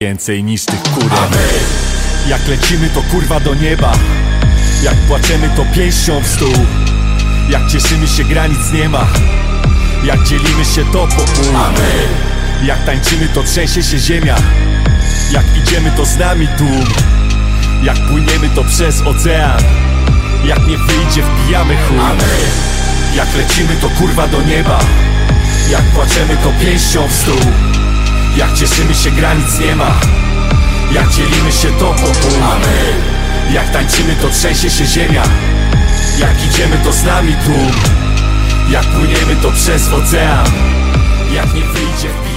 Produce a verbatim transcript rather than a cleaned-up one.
więcej niż tych kurek. Jak lecimy to kurwa do nieba, jak płaczemy to pięścią w stół, jak cieszymy się granic nie ma, jak dzielimy się to po pół. Jak tańczymy to trzęsie się ziemia, jak idziemy to z nami tłum, jak płyniemy to przez ocean, jak nie wyjdzie wbijamy chuj. Jak lecimy to kurwa do nieba, jak płaczemy to pięścią w stół, jak cieszymy się granic nie ma, jak dzielimy się to po pół. Jak tańczymy to trzęsie się ziemia, jak idziemy to z nami tłum, jak płyniemy to przez ocean, jak nie wyjdzie wbijamy.